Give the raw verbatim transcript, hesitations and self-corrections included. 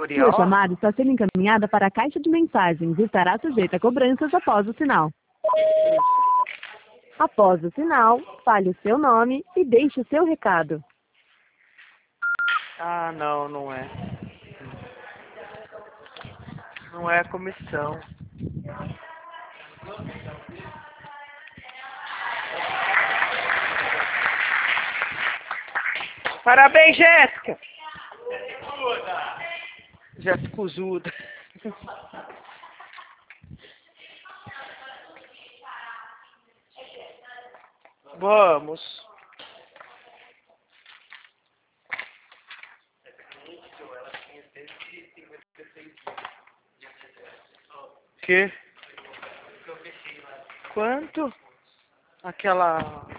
Sua chamada está sendo encaminhada para a caixa de mensagens e estará sujeita a cobranças após o sinal. Após o sinal, fale o seu nome e deixe o seu recado. Ah, não, não é. Não é a comissão. Parabéns, Jéssica! Jéssica Uzuda. Vamos. Que? Quanto? Aquela...